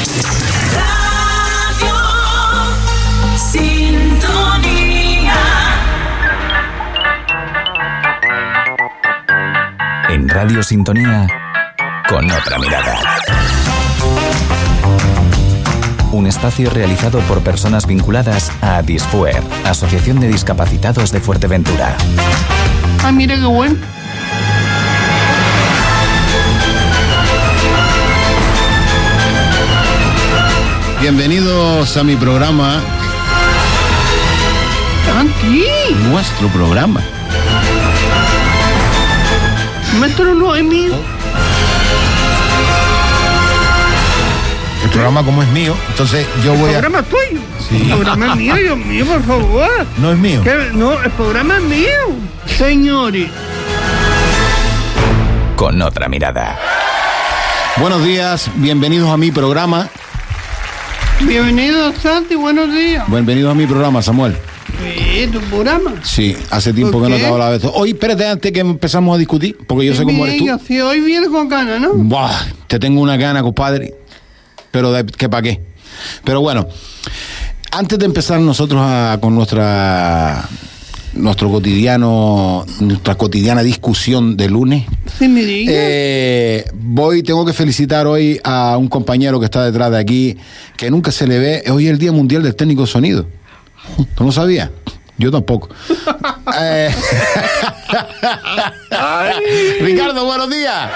Radio Sintonía. En Radio Sintonía, Con Otra Mirada. Un espacio realizado por personas vinculadas a Disfuer, Asociación de Discapacitados de Fuerteventura. Ah, mira qué bueno. Bienvenidos a mi programa. Santi, Nuestro programa. maestro no es mío. El programa como es mío, entonces yo voy El a... programa es tuyo. Sí. El programa es mío, Dios mío, por favor. No es mío. ¿Qué? No, el programa es mío. Señores. Con Otra Mirada. Buenos días, bienvenidos a mi programa. Bienvenido, Santi, buenos días. Bienvenidos a mi programa, Samuel. ¿Tu programa? Sí, hace tiempo ¿Por que no qué? te hablaba de esto. Hoy, espérate, antes que empezamos a discutir, porque yo sé cómo eres tú. Venga, si hoy viene con ganas, ¿no? Buah, te tengo una gana, compadre. Pero de que pa' qué. Pero bueno, antes de empezar nosotros con nuestra cotidiana discusión de lunes, Sí, me diga. tengo que felicitar hoy a un compañero que está detrás de aquí, que nunca se le ve. Hoy es el Día Mundial del Técnico de Sonido. ¿Tú no sabías? Yo tampoco. Ricardo, buenos días.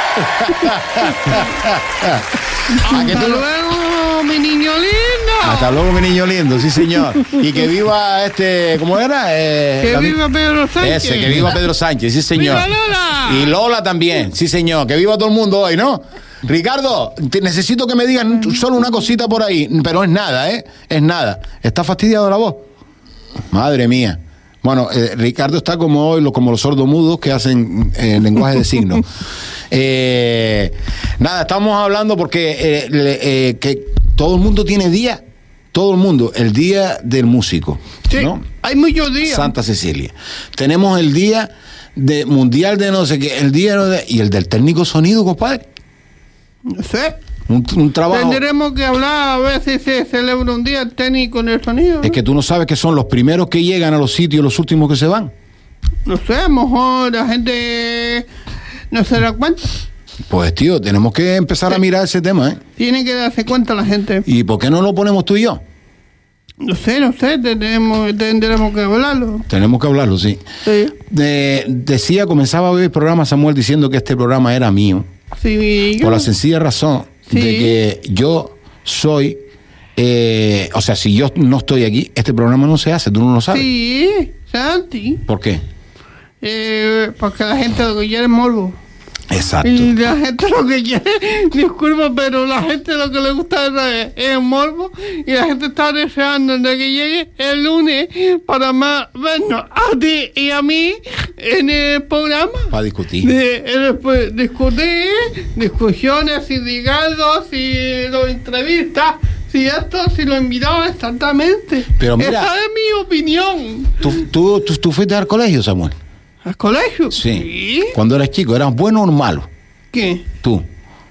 Hasta luego, mi niño lindo. Hasta luego, mi niño lindo, sí señor. Y que viva ¿cómo era? Que viva Pedro Sánchez. Ese, que viva Pedro Sánchez, sí señor. ¡Viva Lola! Y Lola también, sí señor. Que viva todo el mundo hoy, ¿no? Ricardo, necesito que me digan solo una cosita por ahí, pero es nada, es nada. ¿Está fastidiado la voz? Madre mía. Bueno, Ricardo está como hoy, como los sordomudos que hacen lenguaje de signos. Nada, estamos hablando porque que todo el mundo tiene día, todo el mundo, el día del músico, Sí, ¿no? hay muchos días. Santa Cecilia. Tenemos el día de mundial de no sé qué, el día y el del técnico sonido, compadre. No sé. Un trabajo. Tendremos que hablar a ver si se celebra un día técnico en el sonido, ¿no? Es que tú no sabes que son los primeros que llegan a los sitios y los últimos que se van. No sé, a lo mejor la gente no se da cuenta. Pues tío, tenemos que empezar a mirar ese tema, ¿eh? Tiene que darse cuenta la gente. ¿Y por qué no lo ponemos tú y yo? No sé, tendremos que hablarlo. Tenemos que hablarlo, sí. Sí. Comenzaba hoy el programa, Samuel, diciendo que este programa era mío. Sí, Por la sencilla razón Sí. de que yo soy... si yo no estoy aquí, este programa no se hace, tú no lo sabes. Sí, Santi. ¿Por qué? Porque la gente lo que quiere es morbo. Exacto. Y la gente lo que quiere, disculpa, pero la gente lo que le gusta es el morbo. Y la gente está deseando de que llegue el lunes para más vernos a ti y a mí en el programa. Para discutir. Después discutir, discusiones, si diálogos, si lo entrevistas, si esto, si lo invitaba exactamente. Pero mira, esa es mi opinión. ¿Tú fuiste al colegio, Samuel? ¿Al colegio? Sí. Cuando eras chico, ¿eras bueno o malo? ¿Qué? Tú.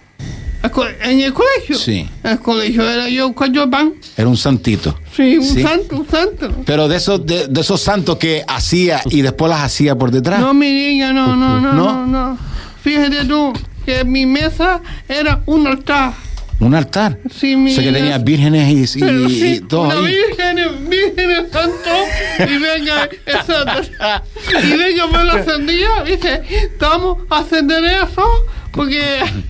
¿En el colegio? Sí. En el colegio era yo un pan. Era un santito. Sí, un santo. Pero de esos santos que hacía y después las hacía por detrás. No, mi niña, no. Fíjate tú que mi mesa era un altar. Un altar. Sí, mi O sea que niña. tenías vírgenes Pero y todo una ahí. virgen santo, y venga, exacto. Y venga, me lo encendía, dice, vamos a encender eso, porque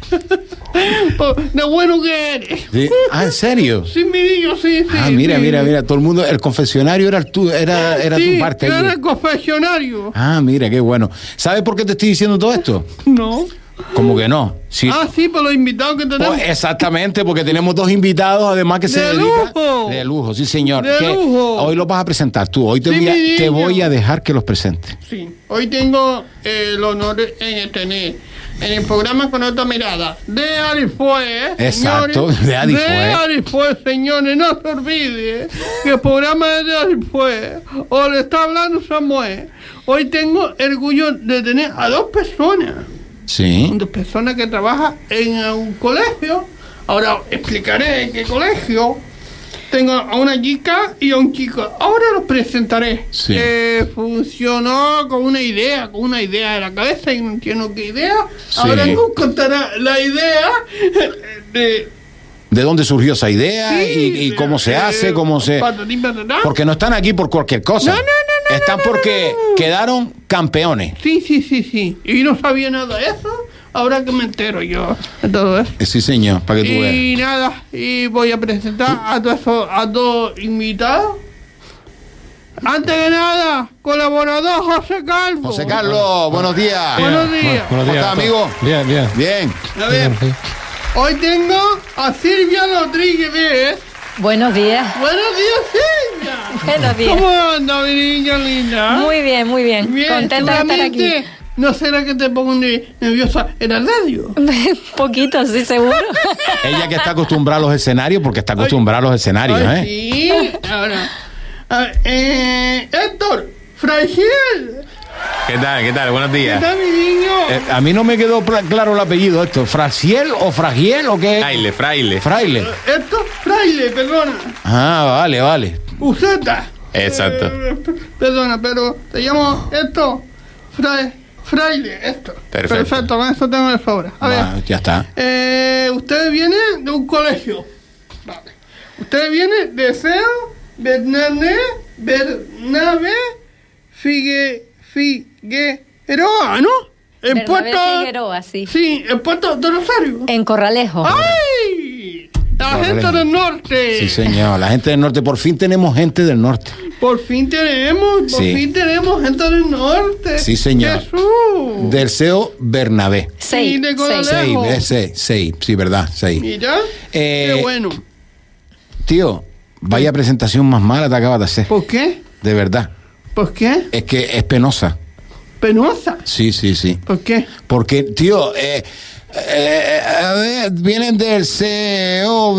de bueno que eres. Sí. Ah, ¿en serio? Sí, mi niño, sí. Ah, mira, todo el mundo, el confesionario era tu parte. Yo allí. era el confesionario. Ah, mira, qué bueno. ¿Sabes por qué te estoy diciendo todo esto? No. Como que no. Sí. Sí, por los invitados que tenemos. Pues exactamente, porque tenemos dos invitados además que se ¡De dedican. lujo! De lujo, sí señor. ¡De lujo! Hoy los vas a presentar tú. Hoy Sí, mi te niño. voy a dejar que los presentes. Sí, hoy tengo el honor de tener en el programa Con Otra Mirada de Arifue, Exacto, señores, de Arifue. De Arifue, señores, no se olvide que el programa es de Arifue. O le está hablando Samuel. Hoy tengo el orgullo de tener a dos personas. Sí. Dos personas que trabajan en un colegio Ahora explicaré en qué colegio. Tengo a una chica y a un chico. Ahora los presentaré. Sí. Funcionó con una idea de la cabeza y no entiendo qué idea. Sí. Ahora nos contará la idea de... ¿De dónde surgió esa idea Sí, y cómo se hace? ¿Cómo se...? Patatín, patatán. Porque no están aquí por cualquier cosa. No. Están porque quedaron campeones. Sí. Y no sabía nada de eso. Ahora que me entero yo de todo eso. Sí, señor, para que tú veas. Y nada, y voy a presentar a dos invitados. Antes de nada, colaborador José Calvo. José Carlos, buenos días. Buenos días. ¿Cómo estás, amigo? Bien. Bien. A ver, hoy tengo a Silvia Rodríguez. Buenos días. Buenos días, Silvia. Buenos días. ¿Cómo anda, mi niña linda? Muy bien. Contenta de estar aquí. seguramente, ¿no será que te pongo nerviosa en la radio? Poquito, sí, seguro. Ella que está acostumbrada a los escenarios, porque está acostumbrada a los escenarios, Ay, ¿eh? sí. Ahora, Héctor, Fragiel. ¿Qué tal? Buenos ¿Qué días. tal, mi niño? A mí no me quedó claro el apellido esto. ¿Fragiel o Fragiel o qué? Fraile. Fraile. Héctor Fraile, perdona. Ah, vale. Useta. Exacto. Perdona, pero te llamo Héctor Fraile, Héctor. Perfecto. Con eso tengo de sobra. A ver. Ya está. Usted viene de un colegio. Vale. Usted viene de Ceo Bernabe Figueroa, ¿no? En Bernabé Figueroa, sí. Sí, en Puerto de Rosario. En Corralejo. ¡Ay! La Correcto. gente del norte. Sí, señor. La gente del norte. Por fin tenemos gente del norte. Por fin tenemos gente del norte. Sí, señor. Jesús. Del CEO Bernabé. Sí, de Coralejo. Sí, verdad. Mira, qué bueno. Tío, vaya presentación más mala te acabas de hacer. ¿Por qué? De verdad. ¿Por qué? Es que es penosa. Penosa. Sí. ¿Por qué? Porque, tío, a ver, vienen del CEO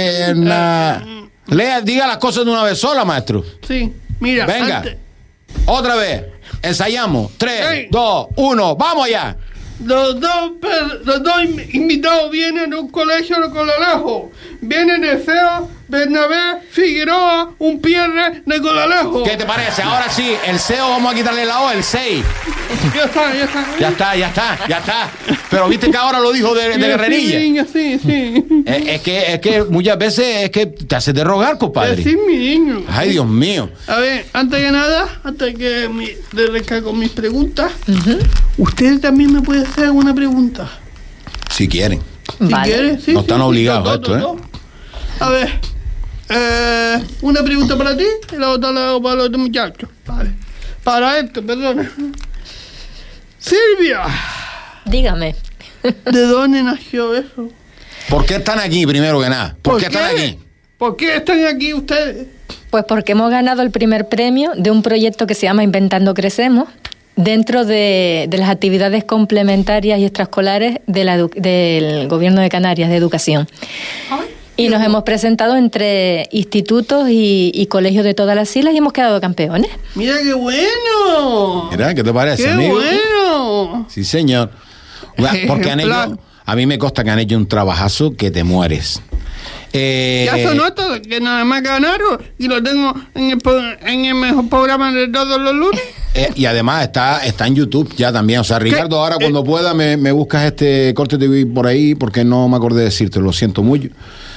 diga las cosas de una vez sola, maestro. Sí, mira. Venga. antes, Otra vez. Ensayamos. 3, Sí. 2, 1. ¡Vamos ya! los dos invitados vienen de un colegio de Coralejo. Vienen de Ceo Bernabé Figueroa, un pierre de Coralejo. ¿Qué te parece? Ahora sí, el CEO vamos a quitarle la O, el 6. Ya está. Pero viste que ahora lo dijo de guerrerilla. Sí, niño, sí. Es que muchas veces es que te haces de rogar, compadre. Sí, mi niño. Ay, Dios mío. A ver, antes que nada, le recargo mis preguntas, usted también me puede hacer una pregunta. Si quieren. Si Vale. quiere, sí. No están obligados a esto, dos. A ver, una pregunta para ti y la otra la hago para los otros muchachos. Vale. Para esto, perdona. Silvia, Dígame. ¿de dónde nació eso? ¿Por qué están aquí, primero que nada? ¿Por qué están aquí? ¿Por qué están aquí ustedes? Pues porque hemos ganado el primer premio de un proyecto que se llama Inventando Crecemos, dentro de las actividades complementarias y extraescolares del Gobierno de Canarias de Educación. Ay, Y nos hemos presentado entre institutos y colegios de todas las islas y hemos quedado campeones. mira qué bueno. Mira, ¿qué te parece, Qué amigo? bueno. Sí, señor. Porque han Ejemplar. hecho, a mí me consta que han hecho un trabajazo que te mueres. Ya se nota que nada más ganaron y lo tengo en el mejor programa de todos los lunes. Y además está en YouTube ya también. O sea, Ricardo, ahora cuando pueda me buscas este corte de TV por ahí, porque no me acordé de decirte, lo siento mucho.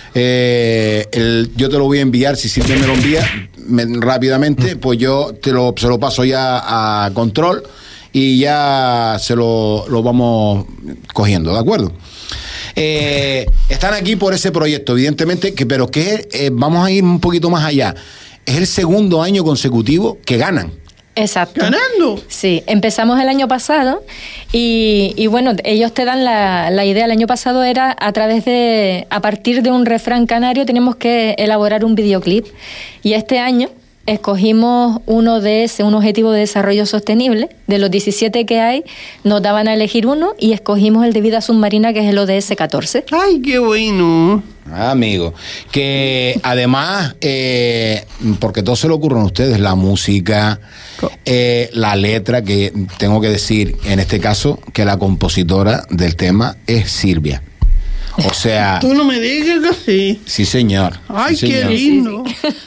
Yo te lo voy a enviar, si Silvia me lo envía rápidamente, pues yo se lo paso ya a control y ya se lo vamos cogiendo, ¿de acuerdo? Están aquí por ese proyecto, evidentemente, pero vamos a ir un poquito más allá. Es el segundo año consecutivo que ganan. Exacto. ¿Ganando? Sí, empezamos el año pasado y bueno, ellos te dan la idea. El año pasado era a partir de un refrán canario teníamos que elaborar un videoclip y este año escogimos un objetivo de desarrollo sostenible. De los 17 que hay, nos daban a elegir uno y escogimos el de vida submarina, que es el ODS 14. Ay, qué bueno. Amigo, que además, porque todo se le ocurre a ustedes, la música, la letra, que tengo que decir en este caso que la compositora del tema es Silvia. O sea, Tú no me digas que sí. sí señor. Ay, sí, qué señor. lindo.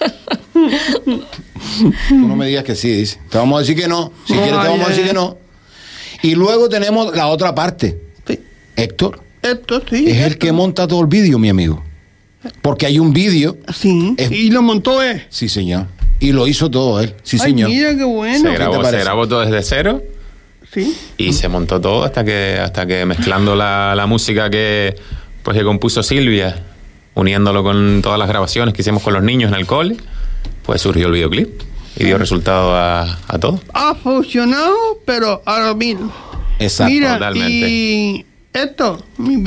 Tú no me digas que sí, dice. Te vamos a decir que no. Si quieres te vamos a decir que no. Y luego tenemos la otra parte. Sí. Héctor Esto sí. es el que monta todo el vídeo, mi amigo. Porque hay un vídeo. Sí. Es- Y lo montó él. Sí, señor. Y lo hizo todo él. Sí, Ay, señor. mira qué bueno. Se grabó, parece? se grabó todo desde cero Sí. y se montó todo hasta que mezclando la música que compuso Silvia, uniéndolo con todas las grabaciones que hicimos con los niños en el cole, pues surgió el videoclip y dio resultado a todo. Ha funcionado, pero a lo mismo. Exacto. Mira, totalmente. y esto,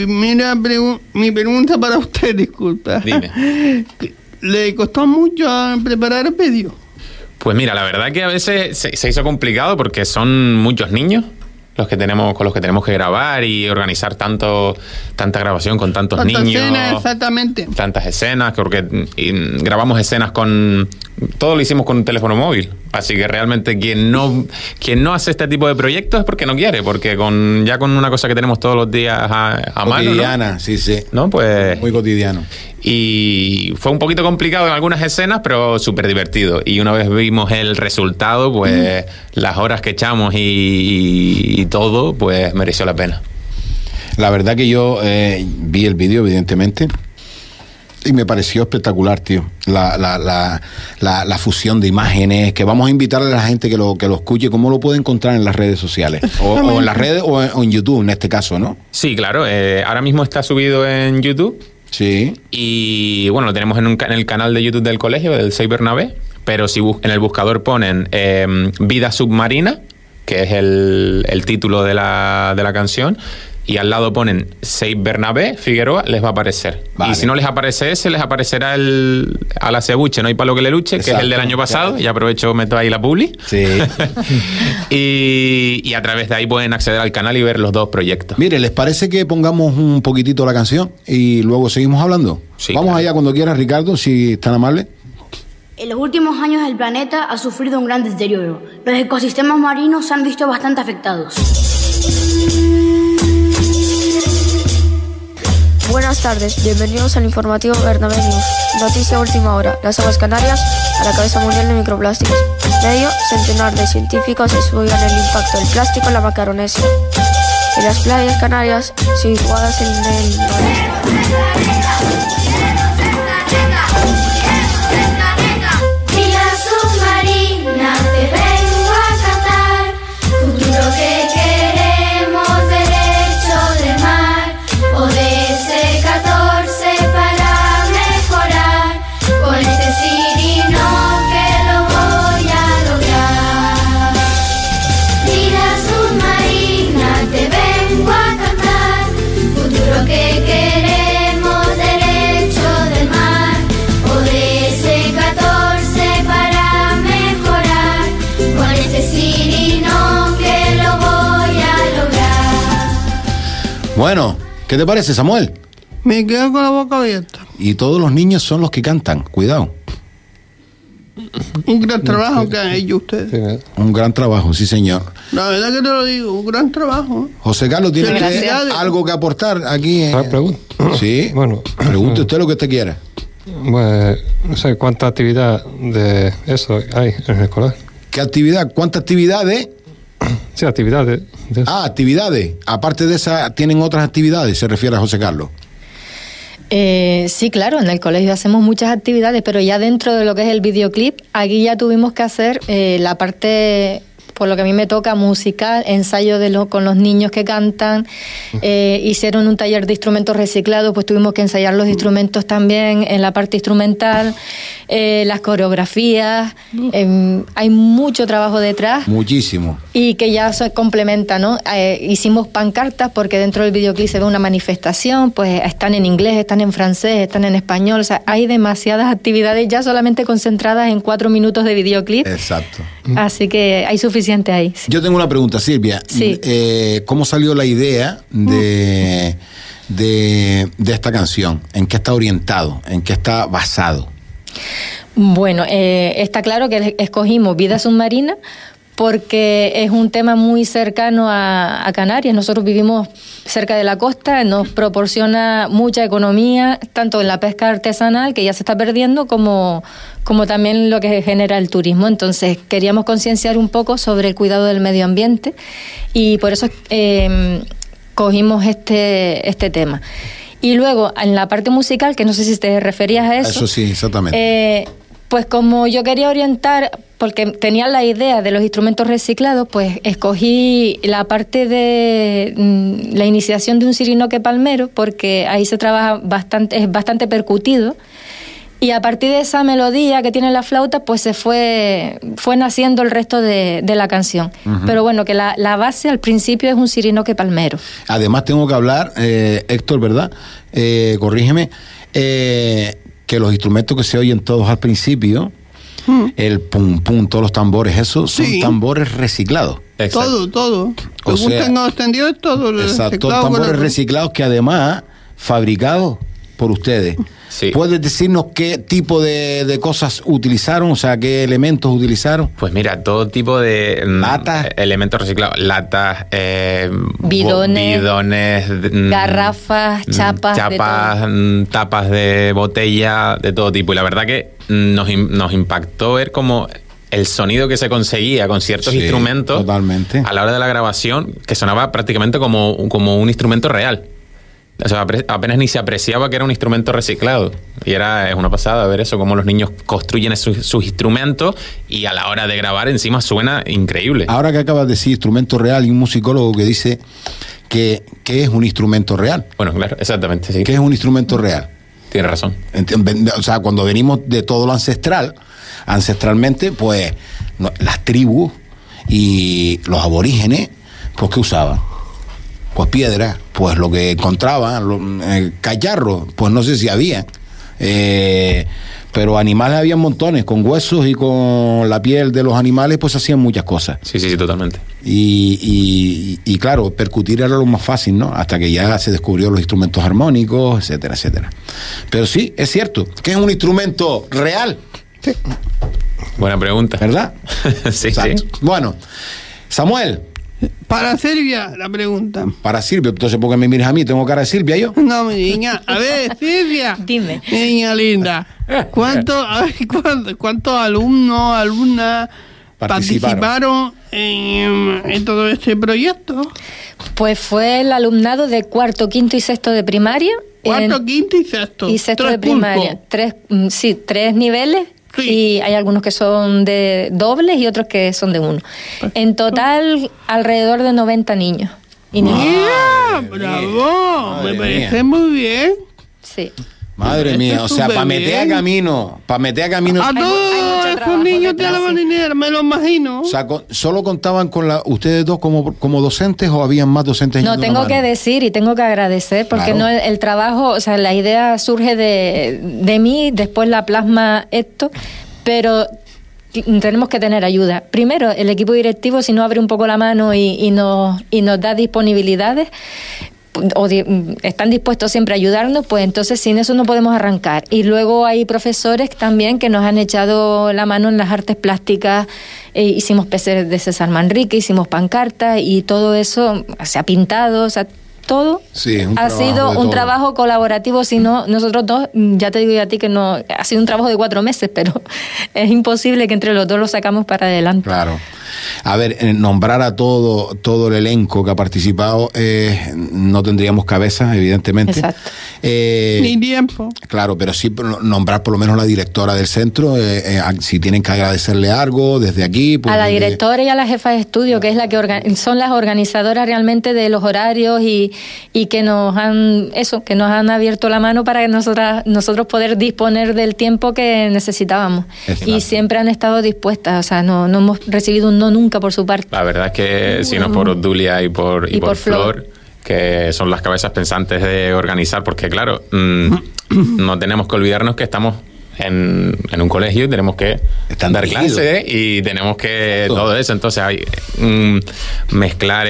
mi pregunta para usted, disculpa. Dime. ¿Le costó mucho preparar el vídeo? Pues mira, la verdad que a veces se hizo complicado porque son muchos niños con los que tenemos que grabar y organizar tanta grabación con tantos ¿Cuántas niños. escenas exactamente? Tantas escenas, porque grabamos escenas todo lo hicimos con un teléfono móvil. Así que realmente quien no hace este tipo de proyectos es porque no quiere, porque con una cosa que tenemos todos los días a mano, Cotidiana, sí, sí. ¿no? Pues Muy cotidiano. y fue un poquito complicado en algunas escenas, pero súper divertido. Y una vez vimos el resultado, pues las horas que echamos y todo, pues mereció la pena. La verdad que yo vi el vídeo, evidentemente, y me pareció espectacular, tío. La fusión de imágenes, que vamos a invitarle a la gente que lo escuche. ¿Cómo lo puede encontrar en las redes sociales? O en las redes o en YouTube, en este caso, ¿no? Sí, claro. Ahora mismo está subido en YouTube. Sí. Y bueno, lo tenemos en el canal de YouTube del colegio, del Sey Bernabé. Pero si en el buscador ponen Vida Submarina, que es el título de la canción, y al lado ponen Sey Bernabé Figueroa, les va a aparecer. Vale. Y si no les aparece ese, les aparecerá a la cebuche, no hay palo que le luche, que es Exacto. el del año pasado. Claro. Y aprovecho, meto ahí la publi. Sí. y a través de ahí pueden acceder al canal y ver los dos proyectos. Mire, ¿les parece que pongamos un poquitito la canción y luego seguimos hablando? Sí, Vamos claro. allá cuando quieras, Ricardo, si es tan amable. En los últimos años el planeta ha sufrido un gran deterioro. Los ecosistemas marinos se han visto bastante afectados. Buenas tardes, bienvenidos al informativo Bernabé News. Noticia última hora, las aguas canarias a la cabeza mundial de microplásticos. Medio centenar de científicos estudian el impacto del plástico en la Macaronesia. En las playas canarias, situadas en el noreste. Vida submarina, te vengo a cantar. Futuro que queremos, derecho de mar. ODS-14 para mejorar. Con este sirino que lo voy a lograr. Vida submarina, te vengo a cantar. Futuro que queremos, derecho del mar. ODS-14 para mejorar. Con este sirino que lo voy a lograr. Bueno, ¿qué te parece, Samuel? Me quedo con la boca abierta. Y todos los niños son los que cantan, cuidado. Un gran trabajo que han hecho ustedes. Un gran trabajo, sí, señor. La verdad que te lo digo, un gran trabajo. José Carlos, ¿tiene Felicidades. algo que aportar aquí? Pregunta. Sí. Bueno, Pregunte usted lo que usted quiera. pues, no sé cuánta actividad de eso hay en el escolar. ¿Qué actividad? ¿Cuántas actividades? Sí, actividades. de eso. Ah, actividades. Aparte de esas, ¿tienen otras actividades? Se refiere a José Carlos. Sí, claro, en el colegio hacemos muchas actividades, pero ya dentro de lo que es el videoclip, aquí ya tuvimos que hacer la parte, por lo que a mí me toca, musical, ensayo con los niños que cantan, hicieron un taller de instrumentos reciclados, pues tuvimos que ensayar los instrumentos también en la parte instrumental, las coreografías, hay mucho trabajo detrás. Muchísimo. Y que ya se complementa, ¿no? Hicimos pancartas porque dentro del videoclip se ve una manifestación, pues están en inglés, están en francés, están en español, o sea, hay demasiadas actividades ya solamente concentradas en 4 minutos de videoclip, Exacto. así que hay suficiente ahí. Yo tengo una pregunta, Silvia. Sí. ¿Cómo salió la idea de esta canción? ¿En qué está orientado? ¿En qué está basado? Bueno, está claro que escogimos Vida Submarina porque es un tema muy cercano a Canarias. Nosotros vivimos cerca de la costa, nos proporciona mucha economía, tanto en la pesca artesanal, que ya se está perdiendo, como también lo que genera el turismo. Entonces queríamos concienciar un poco sobre el cuidado del medio ambiente y por eso cogimos este tema. Y luego, en la parte musical, que no sé si te referías a eso. Eso sí, exactamente. Pues como yo quería orientar, porque tenía la idea de los instrumentos reciclados, pues escogí la parte de la iniciación de un sirinoque palmero, porque ahí se trabaja bastante, es bastante percutido. Y a partir de esa melodía que tiene la flauta, pues se fue naciendo el resto de la canción. Uh-huh. Pero bueno, que la base al principio es un sirinoque palmero. Además tengo que hablar, Héctor, ¿verdad? Corrígeme, que los instrumentos que se oyen todos al principio, el pum pum, todos los tambores, esos son tambores reciclados. Exacto. Todo. O sea, tengo entendido todo. Exacto, tambores reciclados que además fabricados por ustedes. Sí. ¿Puedes decirnos qué tipo de cosas utilizaron? O sea, ¿qué elementos utilizaron? Pues mira, todo tipo de latas, elementos reciclados, latas, bidones, garrafas, chapas, tapas de botella, de todo tipo. Y la verdad que nos impactó ver cómo el sonido que se conseguía con ciertos instrumentos totalmente. A la hora de la grabación, que sonaba prácticamente como un instrumento real. O sea, apenas ni se apreciaba que era un instrumento reciclado. Y es una pasada ver eso, cómo los niños construyen sus instrumentos y a la hora de grabar encima suena increíble. Ahora que acabas de decir instrumento real, y un musicólogo que dice que es un instrumento real. Bueno, claro, exactamente, sí. ¿Qué es un instrumento real? Tienes razón. O sea, cuando venimos de todo lo ancestralmente, pues las tribus y los aborígenes, pues ¿qué usaban? Pues piedra, pues lo que encontraban, cacharros, pues no sé si había, pero animales había montones, con huesos y con la piel de los animales, pues hacían muchas cosas. Sí, totalmente. Y claro, percutir era lo más fácil, ¿no? Hasta que ya se descubrió los instrumentos armónicos, etcétera, etcétera. Pero sí, es cierto, que es un instrumento real. Sí. Buena pregunta. ¿Verdad? Sí. Bueno, Samuel. Para Silvia, la pregunta. Para Silvia, entonces, ¿por qué me miras a mí? ¿Tengo cara de Silvia yo? No, mi niña. A ver, Silvia. Dime. Niña linda. ¿Cuántos alumnos, alumnas participaron en todo este proyecto? Pues fue el alumnado de cuarto, quinto y sexto de primaria. Cuarto, quinto y sexto. Y sexto de primaria. Tres niveles. Sí. Y hay algunos que son de dobles y otros que son de uno. En total, alrededor de 90 niños y niñas. ¡Bravo! Me parece muy bien. Sí. Madre mía, o sea, para meter a camino. A todos esos niños de la marinera, me lo imagino. O sea, ¿solo contaban con ustedes dos como docentes o habían más docentes? No, tengo que decir y tengo que agradecer, porque claro. No el trabajo, o sea, la idea surge de mí, después la plasma Héctor, pero tenemos que tener ayuda. Primero, el equipo directivo, si no abre un poco la mano y nos da disponibilidades, están dispuestos siempre a ayudarnos, pues entonces sin eso no podemos arrancar. Y luego hay profesores también que nos han echado la mano en las artes plásticas. Hicimos peces de César Manrique, hicimos pancartas y todo eso se ha pintado, o sea, todo ha sido un trabajo colaborativo. Si no, nosotros dos, ya te digo yo a ti que no, ha sido un trabajo de 4 meses, pero es imposible que entre los dos lo sacamos para adelante. Claro. A ver, nombrar a todo el elenco que ha participado, no tendríamos cabeza, evidentemente. Exacto. Ni tiempo. Claro, pero sí nombrar por lo menos la directora del centro, si tienen que agradecerle algo desde aquí. Pues, a la directora y a la jefa de estudio, que es la que son las organizadoras realmente de los horarios y que nos han abierto la mano para que nosotros poder disponer del tiempo que necesitábamos. Exacto. Y siempre han estado dispuestas, o sea, no hemos recibido un no nunca por su parte. La verdad es que si no por Obdulia y por Flor, que son las cabezas pensantes de organizar, porque claro, no tenemos que olvidarnos que estamos en un colegio y tenemos que dar clases y tenemos que todo eso. Entonces hay mezclar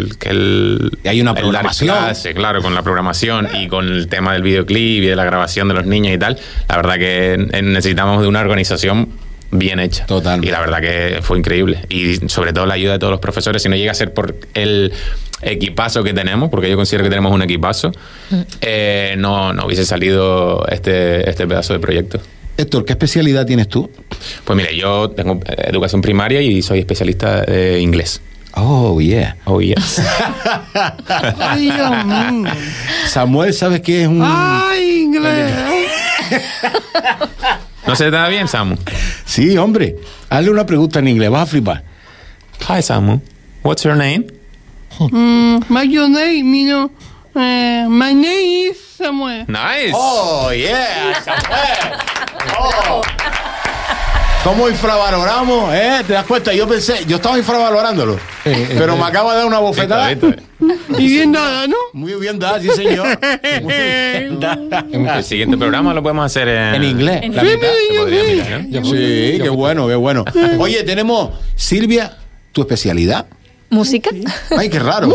hay una programación, clase, claro, con la programación y con el tema del videoclip y de la grabación de los niños y tal. La verdad que necesitamos de una organización bien hecha. Totalmente. Y la verdad que fue increíble. Y sobre todo la ayuda de todos los profesores. Si no llega a ser por el equipazo que tenemos, porque yo considero que tenemos un equipazo, no hubiese salido este pedazo de proyecto. Héctor, ¿qué especialidad tienes tú? Pues mira, yo tengo educación primaria y soy especialista de inglés. Oh, yeah. Oh, yes. Ay, Dios mío. Samuel, ¿sabes qué es un...? Ay, inglés. ¿No se te da bien, Samu? Sí, hombre. Hazle una pregunta en inglés, vas a flipar. Hi, Samu. What's your name? My name, my name is Samuel. Nice. Oh, yeah, Samuel. Oh. ¿Cómo infravaloramos? ¿Te das cuenta? Yo estaba infravalorándolo. Pero me acaba de dar una bofetada. Y bien nada, ¿no? Muy bien dada, sí, señor. Muy bien dada. El siguiente programa lo podemos hacer En inglés. En la inglés. mitad. Se podría mirar, ¿no? Sí, qué bueno, qué bueno. Oye, tenemos, Silvia, tu especialidad. ¿Música? Ay, qué raro.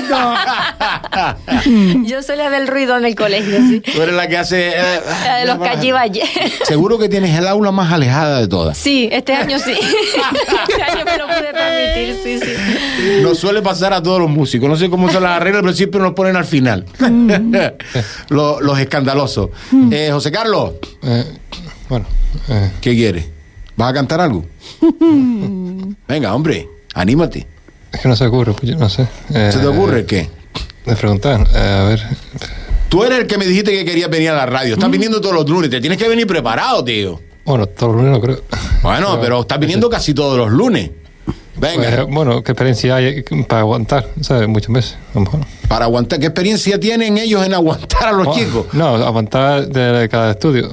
Yo soy la del ruido en el colegio, sí. Tú eres la que hace... La de los cachivaches. Seguro que tienes el aula más alejada de todas. Sí, este año sí. Este año me lo pude permitir, sí, sí. Nos suele pasar a todos los músicos. No sé cómo se las arreglan, pero siempre nos ponen al final. Los escandalosos. José Carlos. Bueno. ¿Qué quieres? ¿Vas a cantar algo? Venga, hombre, anímate. Es que no se ocurre, pues yo no sé. ¿Se te ocurre qué? De preguntar, a ver. Tú eres el que me dijiste que querías venir a la radio. Estás viniendo todos los lunes. Te tienes que venir preparado, tío. Bueno, todos los lunes no creo. Bueno, pero estás viniendo casi todos los lunes. Venga. Pues, bueno, ¿qué experiencia hay para aguantar? ¿Sabes? Muchas veces. A lo mejor. Para aguantar. ¿Qué experiencia tienen ellos en aguantar a los chicos? No, aguantar de cada estudio.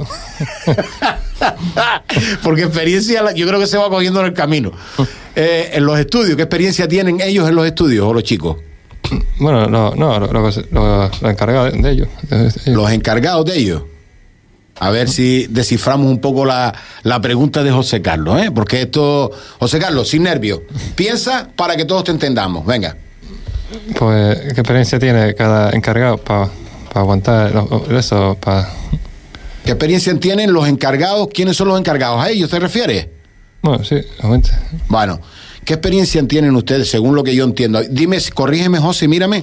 Porque experiencia yo creo que se va cogiendo en el camino. En los estudios, ¿qué experiencia tienen ellos en los estudios o los chicos? Bueno, los encargados de ellos. Los encargados de ellos. A ver si desciframos un poco la pregunta de José Carlos, ¿eh? Porque esto... José Carlos, sin nervios. Piensa para que todos te entendamos. Venga. Pues, ¿qué experiencia tiene cada encargado para aguantar eso? ¿Qué experiencia tienen los encargados? ¿Quiénes son los encargados? ¿A ellos te refieres? Bueno, sí, obviamente. Bueno, ¿qué experiencia tienen ustedes según lo que yo entiendo? Dime, corrígeme, José, mírame.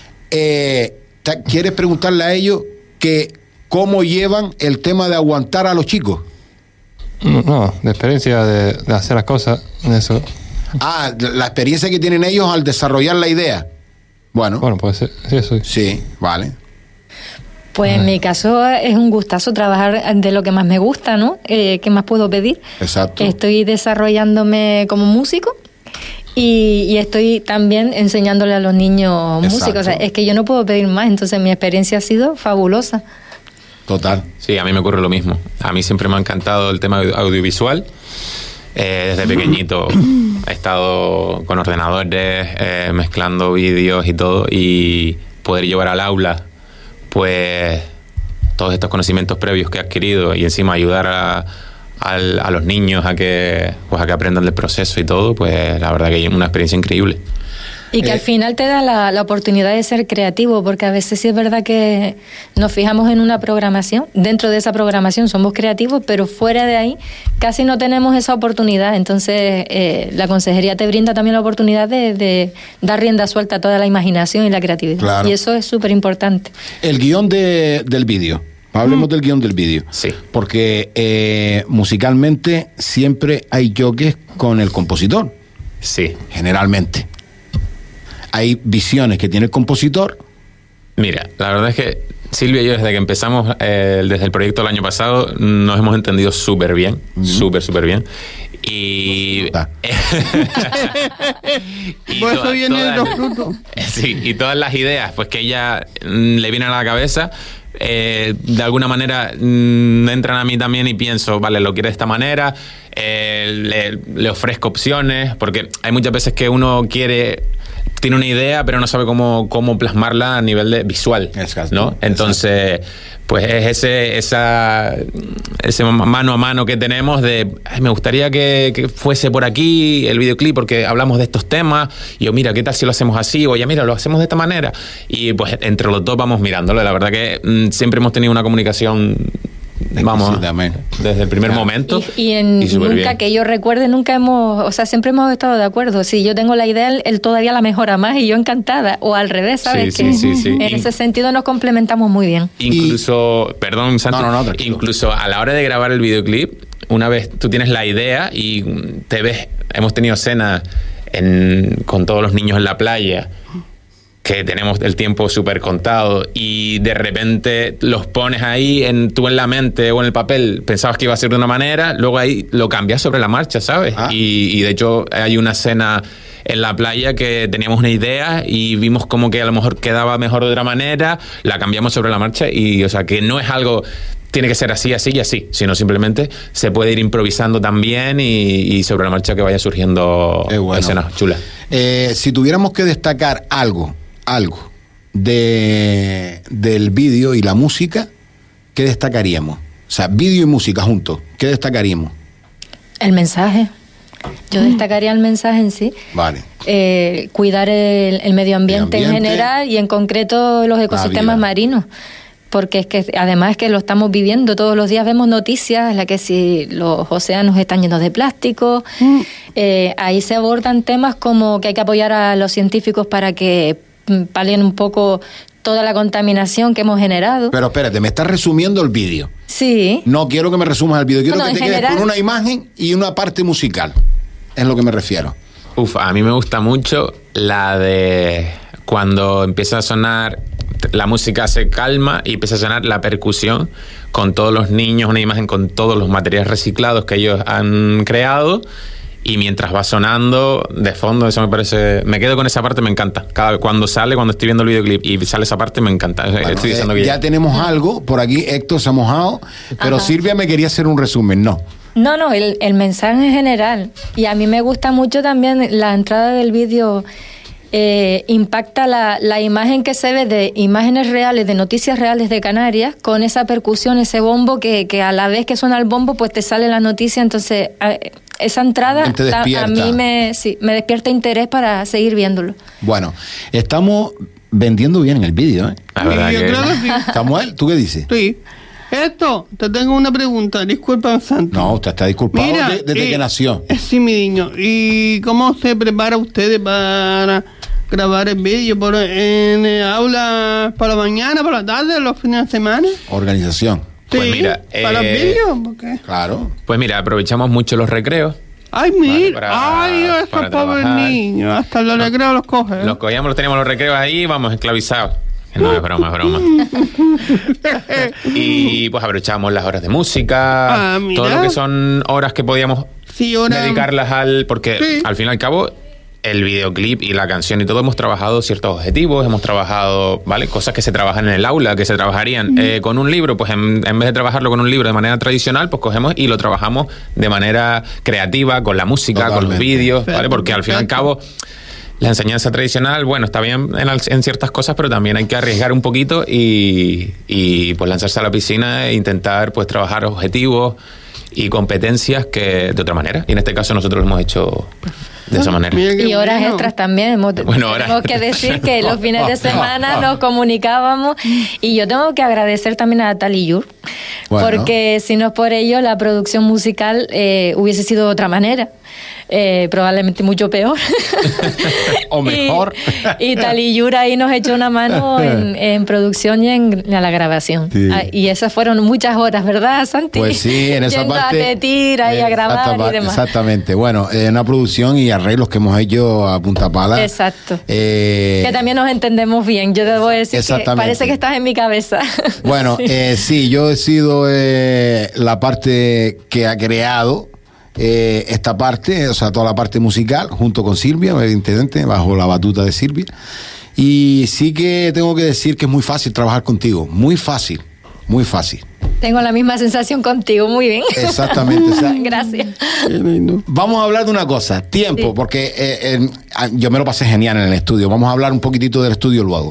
¿Quieres preguntarle a ellos que cómo llevan el tema de aguantar a los chicos? No, de experiencia de hacer las cosas, eso. Ah, la experiencia que tienen ellos al desarrollar la idea. Bueno, puede ser, sí, eso. Sí, vale. Pues en mi caso es un gustazo trabajar de lo que más me gusta, ¿no? ¿Qué más puedo pedir? Exacto. Estoy desarrollándome como músico y estoy también enseñándole a los niños música. O sea, es que yo no puedo pedir más, entonces mi experiencia ha sido fabulosa. Total. Sí, a mí me ocurre lo mismo. A mí siempre me ha encantado el tema audiovisual. Desde pequeñito he estado con ordenadores, mezclando vídeos y todo, y poder llevar al aula pues todos estos conocimientos previos que he adquirido y encima ayudar a los niños a que aprendan del proceso y todo, pues la verdad que es una experiencia increíble. Y que al final te da la oportunidad de ser creativo, porque a veces sí es verdad que nos fijamos en una programación, dentro de esa programación somos creativos, pero fuera de ahí casi no tenemos esa oportunidad. Entonces la consejería te brinda también la oportunidad de dar rienda suelta a toda la imaginación y la creatividad. Claro. Y eso es súper importante. El guión del vídeo. Hablemos del guión del vídeo. Sí. Porque musicalmente siempre hay choques con el compositor. Sí. Generalmente. Hay visiones que tiene el compositor. Mira, la verdad es que Silvia y yo desde que empezamos, desde el proyecto del año pasado, nos hemos entendido súper bien, súper bien. Y... Por eso vienen los frutos. Sí, y todas las ideas pues que ella le vienen a la cabeza, de alguna manera entran a mí también y pienso, vale, lo quiere de esta manera, le ofrezco opciones, porque hay muchas veces que uno tiene una idea pero no sabe cómo plasmarla a nivel de visual, ¿no? Entonces pues es ese mano a mano que tenemos de me gustaría que fuese por aquí el videoclip porque hablamos de estos temas, y yo mira, ¿qué tal si lo hacemos así? O ya mira, lo hacemos de esta manera, y pues entre los dos vamos mirándolo. La verdad que siempre hemos tenido una comunicación Vamos, desde el primer momento. Y súper nunca bien. que yo recuerde, siempre hemos estado de acuerdo. Si yo tengo la idea, él todavía la mejora más y yo encantada. O al revés, ¿sabes? Sí, sí. En ese sentido nos complementamos muy bien. Incluso, perdón, Santi, tranquilo. incluso a la hora de grabar el videoclip, una vez tú tienes la idea y te ves, hemos tenido escenas con todos los niños en la playa, que tenemos el tiempo súper contado y de repente los pones ahí tú en la mente o en el papel, pensabas que iba a ser de una manera, luego ahí lo cambias sobre la marcha, ¿sabes? Y de hecho hay una escena en la playa que teníamos una idea y vimos como que a lo mejor quedaba mejor de otra manera, la cambiamos sobre la marcha y, o sea, que no es algo... Tiene que ser así, así y así, sino simplemente se puede ir improvisando también y sobre la marcha que vaya surgiendo escenas chulas. Si tuviéramos que destacar algo del vídeo y la música, ¿qué destacaríamos? O sea, vídeo y música juntos, ¿qué destacaríamos? El mensaje. Yo destacaría el mensaje en sí. Vale. Cuidar el medio ambiente en general y en concreto los ecosistemas marinos. Porque es que además es que lo estamos viviendo todos los días, vemos noticias en las que si los océanos están llenos de plástico, ahí se abordan temas como que hay que apoyar a los científicos para que palien un poco toda la contaminación que hemos generado. Pero espérate, me estás resumiendo el vídeo. Sí. No quiero que me resumas el vídeo, quiero que te quedes general... con una imagen y una parte musical, es lo que me refiero. A mí me gusta mucho la de cuando empieza a sonar... La música se calma y empieza a sonar la percusión con todos los niños, una imagen con todos los materiales reciclados que ellos han creado y mientras va sonando de fondo, eso me parece... Me quedo con esa parte, me encanta. Cuando estoy viendo el videoclip y sale esa parte, me encanta. Bueno, estoy diciendo que ya tenemos algo, por aquí Héctor se ha mojado, pero Silvia me quería hacer un resumen, ¿no? No, el mensaje en general. Y a mí me gusta mucho también la entrada del vídeo... impacta la imagen que se ve de imágenes reales, de noticias reales de Canarias, con esa percusión, ese bombo que a la vez que suena el bombo pues te sale la noticia, entonces esa entrada a mí me despierta interés para seguir viéndolo. Bueno, estamos vendiendo bien en el vídeo, ¿eh? La verdad yo creo que sí. Samuel, ¿tú qué dices? Sí. Esto, te tengo una pregunta, disculpa, Santi. No, usted está disculpado Mira, desde que nació. Sí, mi niño. ¿Y cómo se prepara ustedes para grabar el vídeo? ¿En aula para la mañana, para la tarde, los fines de semana? Organización. Sí, Pues mira, ¿para el vídeo? ¿Por qué? Claro. Pues mira, aprovechamos mucho los recreos. Ay, mira, esos para pobres trabajar. niños, hasta los recreos los cogen. Los cogíamos, teníamos los recreos ahí, vamos esclavizados. No, es broma, es broma. Y pues aprovechábamos las horas de música, mira. todo lo que son horas que podíamos dedicarlas porque al fin y al cabo el videoclip y la canción y todo hemos trabajado ciertos objetivos, hemos trabajado, ¿vale? Cosas que se trabajan en el aula, que se trabajarían con un libro, pues en vez de trabajarlo con un libro de manera tradicional, pues cogemos y lo trabajamos de manera creativa, con la música, Totalmente. con los vídeos, ¿vale? Porque al fin y al cabo la enseñanza tradicional, bueno, está bien en ciertas cosas, pero también hay que arriesgar un poquito y pues lanzarse a la piscina e intentar pues trabajar objetivos y competencias que de otra manera. Y en este caso nosotros lo hemos hecho de esa manera. Y horas extras también. Tenemos que decir que los fines de semana nos comunicábamos y yo tengo que agradecer también a Tali Yur, porque si no es por ello la producción musical hubiese sido de otra manera. Probablemente mucho peor. O mejor. Y Tali Yura ahí nos echó una mano en producción y en la grabación. Sí. Y esas fueron muchas horas, ¿verdad, Santi? Pues sí, en esa Yendo parte. a Tetira y a grabar y demás. Exactamente. Bueno, una producción y arreglos que hemos hecho a punta pala. Exacto. Que también nos entendemos bien. Yo debo decir que parece que estás en mi cabeza. Bueno, sí, yo he sido la parte que ha creado esta parte, o sea, toda la parte musical, junto con Silvia, evidentemente, bajo la batuta de Silvia. Y sí que tengo que decir que es muy fácil trabajar contigo, muy fácil, muy fácil. Tengo la misma sensación contigo, muy bien. Exactamente. O sea, gracias. Vamos a hablar de una cosa, tiempo, porque yo me lo pasé genial en el estudio. Vamos a hablar un poquitito del estudio luego.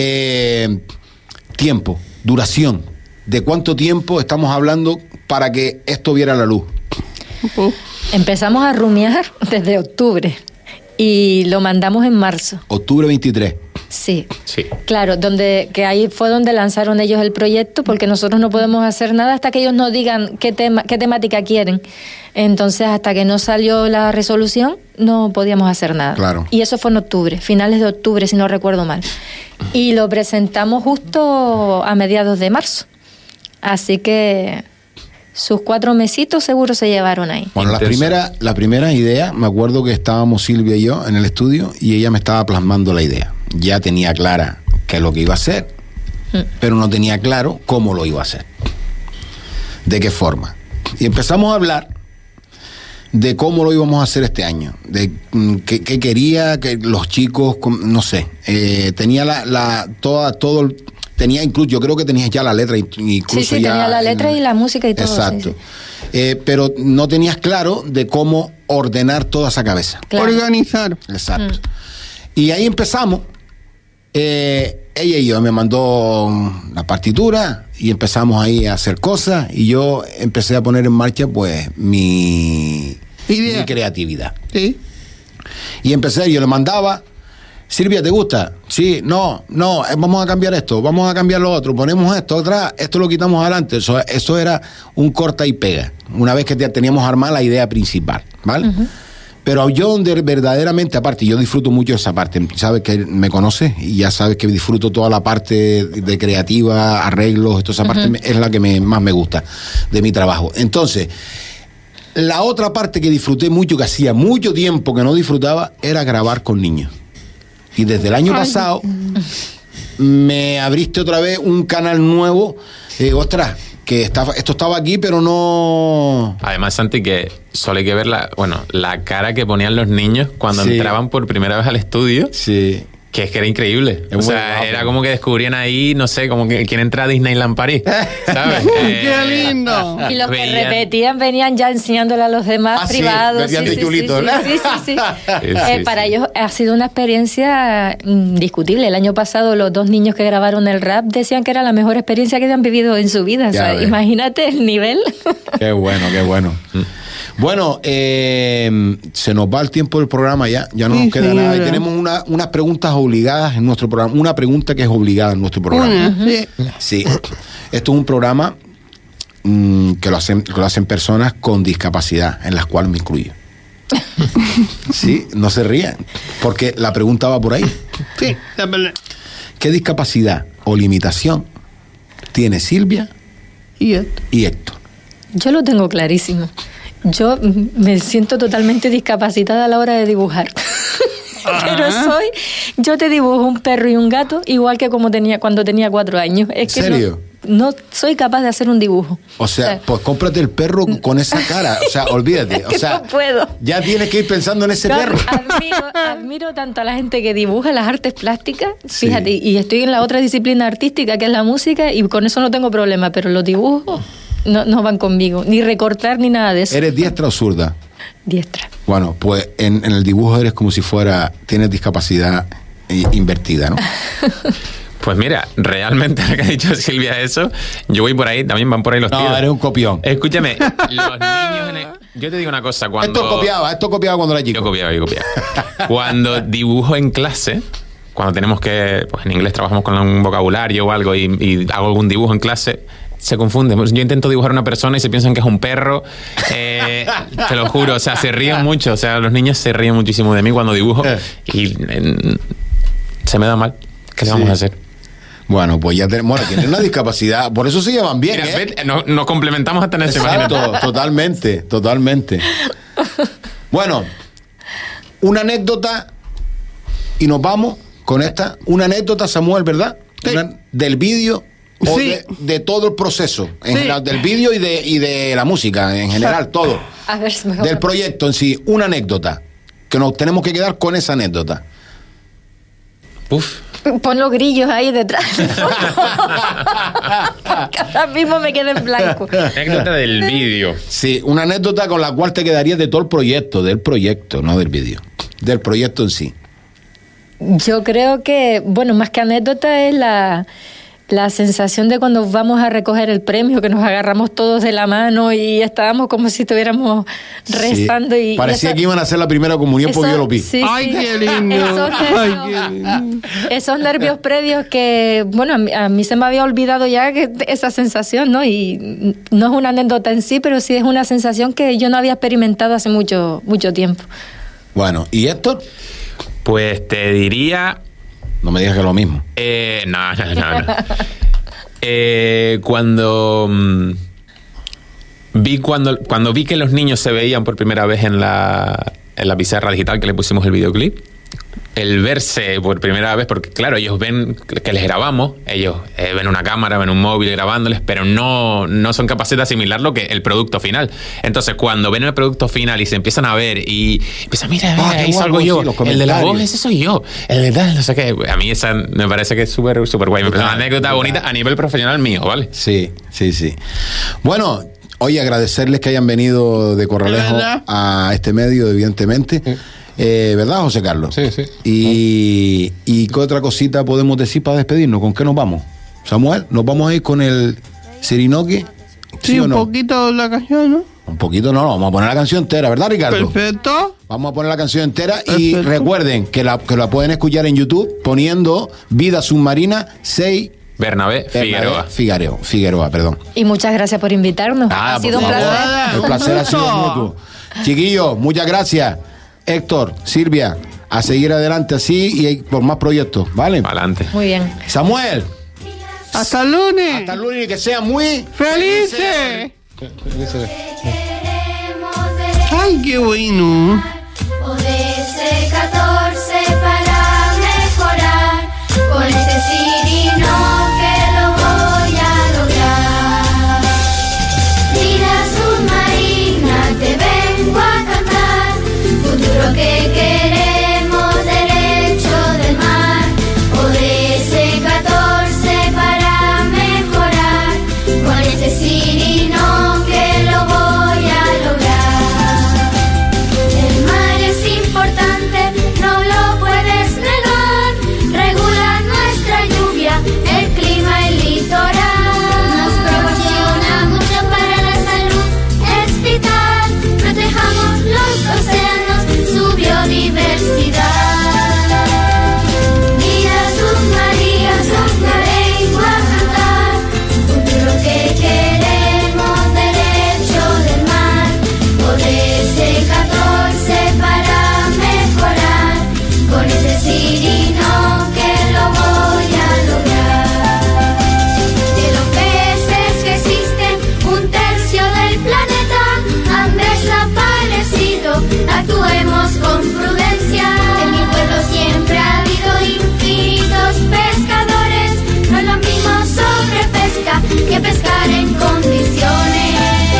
Tiempo, duración. ¿De cuánto tiempo estamos hablando para que esto viera la luz? Empezamos a rumiar desde octubre y lo mandamos en marzo. Octubre 23. Sí. Sí. Claro, que ahí fue donde lanzaron ellos el proyecto, porque nosotros no podemos hacer nada hasta que ellos nos digan qué temática quieren. Entonces, hasta que no salió la resolución, no podíamos hacer nada. Claro. Y eso fue en octubre, finales de octubre, si no recuerdo mal. Y lo presentamos justo a mediados de marzo. Así que sus 4 mesitos seguro se llevaron ahí. Bueno, la primera idea, me acuerdo que estábamos Silvia y yo en el estudio y ella me estaba plasmando la idea. Ya tenía clara qué es lo que iba a hacer, pero no tenía claro cómo lo iba a hacer. ¿De qué forma? Y empezamos a hablar de cómo lo íbamos a hacer este año, de qué quería que los chicos, no sé, tenía tenía incluso, yo creo que tenías ya la letra, incluso sí, ya tenía la letra y la música y todo. Exacto. Sí. Pero no tenías claro de cómo ordenar toda esa cabeza. Claro. Organizar. Exacto. Y ahí empezamos. Ella y yo me mandó la partitura y empezamos ahí a hacer cosas y yo empecé a poner en marcha pues mi creatividad. Sí. Y empecé, yo le mandaba, Silvia, ¿te gusta? Sí, no, vamos a cambiar esto, vamos a cambiar lo otro, ponemos esto atrás, esto lo quitamos adelante. Eso era un corta y pega, una vez que teníamos armada la idea principal, ¿vale? Uh-huh. Pero yo donde verdaderamente, aparte, yo disfruto mucho esa parte, sabes que me conoces y ya sabes que disfruto toda la parte de creativa, arreglos, toda esa parte es la que más me gusta de mi trabajo. Entonces, la otra parte que disfruté mucho, que hacía mucho tiempo que no disfrutaba, era grabar con niños. Y desde el año pasado me abriste otra vez un canal nuevo. Ostras, que esto estaba aquí, pero no... Además, Santi, que solo hay que ver la cara que ponían los niños cuando entraban por primera vez al estudio. Sí. Que es que era increíble. O sea, era como que descubrían ahí, no sé, como que quién entra a Disneyland París, ¿sabes? ¡Qué lindo! Y los que repetían venían ya enseñándole a los demás privados. Sí. Para ellos ha sido una experiencia indiscutible. El año pasado los 2 niños que grabaron el rap decían que era la mejor experiencia que habían vivido en su vida. O sea, imagínate el nivel. Qué bueno, qué bueno. Bueno, se nos va el tiempo del programa ya no nos queda nada. Y tenemos unas preguntas obligadas en nuestro programa, una pregunta que es obligada en nuestro programa. Sí. Esto es un programa que lo hacen personas con discapacidad, en las cuales me incluyo. Sí, no se rían, porque la pregunta va por ahí. Sí, ¿qué discapacidad o limitación tiene Silvia y Héctor? Yo lo tengo clarísimo. Yo me siento totalmente discapacitada a la hora de dibujar. Pero yo te dibujo un perro y un gato igual que cuando tenía 4 años. Es que ¿en serio? No soy capaz de hacer un dibujo. O sea, pues cómprate el perro con esa cara. O sea, olvídate. O sea, no puedo. Ya tienes que ir pensando en ese perro. Admiro tanto a la gente que dibuja las artes plásticas. Fíjate, y estoy en la otra disciplina artística que es la música y con eso no tengo problema, pero los dibujos no van conmigo. Ni recortar ni nada de eso. ¿Eres diestra o zurda? Diestra. Bueno, pues en el dibujo eres como si tienes discapacidad invertida, ¿no? Pues mira, realmente lo que ha dicho Silvia eso, yo voy por ahí, también van por ahí los tiros. No, eres un copión. Escúchame, los niños yo te digo una cosa, cuando... Esto copiaba cuando era chico. Yo copiaba. Cuando dibujo en clase, cuando tenemos que, pues en inglés trabajamos con un vocabulario o algo y hago algún dibujo en clase, se confunde. Yo intento dibujar a una persona y se piensan que es un perro. Te lo juro, o sea, se ríen mucho. O sea, los niños se ríen muchísimo de mí cuando dibujo y se me da mal. ¿Qué le vamos a hacer? Bueno, pues ya tienen una discapacidad, por eso se llevan bien. Mira, nos complementamos hasta en ese momento. Totalmente. Bueno, una anécdota y nos vamos con esta. Una anécdota, Samuel, ¿verdad? Sí. Del vídeo o de todo el proceso, en general, del vídeo y de la música, en general, todo. A ver, mejor. Del proyecto en sí, una anécdota, que nos tenemos que quedar con esa anécdota. Uf. Pon los grillos ahí detrás. Porque ahora mismo me quedé en blanco. Anécdota del vídeo. Sí, una anécdota con la cual te quedarías de todo el proyecto, del proyecto, no del vídeo, del proyecto en sí. Yo creo que, bueno, más que anécdota es la sensación de cuando vamos a recoger el premio, que nos agarramos todos de la mano y estábamos como si estuviéramos rezando. Sí. Parecía que iban a hacer la primera comunión porque yo lo vi. Sí, ¡Ay, sí. qué lindo! Esos nervios previos que, bueno, a mí se me había olvidado ya esa sensación, ¿no? Y no es una anécdota en sí, pero sí es una sensación que yo no había experimentado hace mucho tiempo. Bueno, ¿y Héctor? Pues te diría... No me digas que es lo mismo. No. Cuando vi que los niños se veían por primera vez en la pizarra digital que le pusimos el videoclip, el verse por primera vez, porque claro, ellos ven que les grabamos, ellos ven una cámara, ven un móvil grabándoles, pero no son capaces de asimilar lo que el producto final. Entonces, cuando ven el producto final y se empiezan a ver y empiezan, mira, ahí salgo yo, el de la voz, ese soy yo, el de tal, no sé qué. A mí esa me parece que es súper guay. Me parece una anécdota bonita a nivel profesional mío, ¿vale? Sí. Bueno, oye, agradecerles que hayan venido de Corralejo a este medio, evidentemente. ¿Verdad, José Carlos? Sí. ¿Y qué otra cosita podemos decir para despedirnos? ¿Con qué nos vamos? Samuel, ¿nos vamos a ir con el Serinoque? Sí, un no? poquito la canción, ¿no? Un poquito no, vamos a poner la canción entera, ¿verdad, Ricardo? Perfecto. Vamos a poner la canción entera y recuerden que la pueden escuchar en YouTube poniendo Vida Submarina 6 Bernabé Figueroa, perdón. Y muchas gracias por invitarnos. Ha sido un placer. El placer ha sido mutuo. Chiquillos, muchas gracias. Héctor, Silvia, a seguir adelante así y por más proyectos, ¿vale? Adelante. Muy bien. Samuel. Hasta el lunes. Hasta el lunes y que sean muy ¡Felices! ¡Ay, qué bueno! ODS 14 para mejorar, con este Cirino que lo voy a lograr. Vida submarina te vengo a cantar, futuro que queremos derecho del mar. ODS 14 para mejorar, con este Cirino que lo voy a lograr. El mar es importante, no lo puedes negar. Regula nuestra lluvia, el clima, el litoral. Nos proporciona mucho para la salud, es vital. Protejamos los océanos, su biodiversidad. Vida submarina, vengo a cantar. Futuro que queremos, derecho del mar. ODS 14 para mejorar, con este Cirino que lo voy a lograr. De los peces que existen, 1/3 del planeta han desaparecido. Actuemos con prudencia. En mi pueblo siempre ha habido infinitos pescadores. No es lo mismo sobrepesca que pescar en condiciones.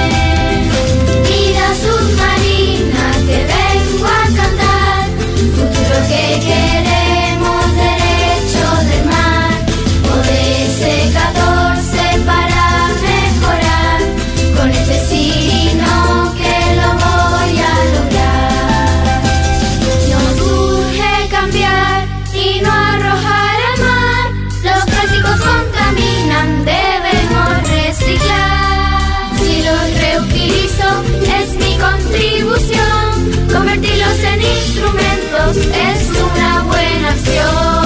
Vida submarina te vengo a cantar, futuro que queremos, derecho del mar. ODS 14 para mejorar, con este Cirino que lo voy a lograr. Nos urge cambiar y no arrojar al mar. Los plásticos contaminan, debemos reciclar. Si los reutilizo es mi contribución, convertirlos en instrumentos es una buena acción.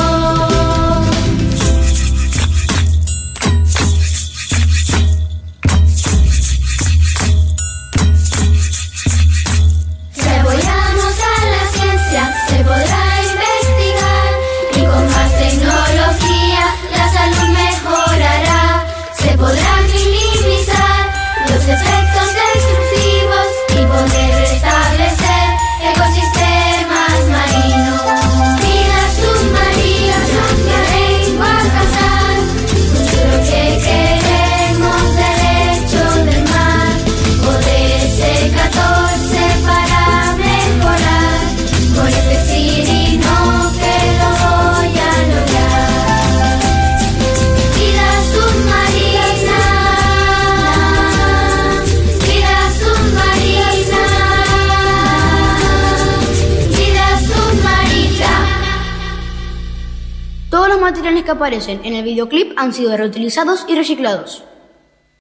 Si apoyamos a la ciencia, se podrá investigar y con más tecnología la salud mejorará. Se podrán minimizar los efectos destructivos y poder restablecer ecosistemas marinos. materiales que aparecen en el videoclip han sido reutilizados y reciclados.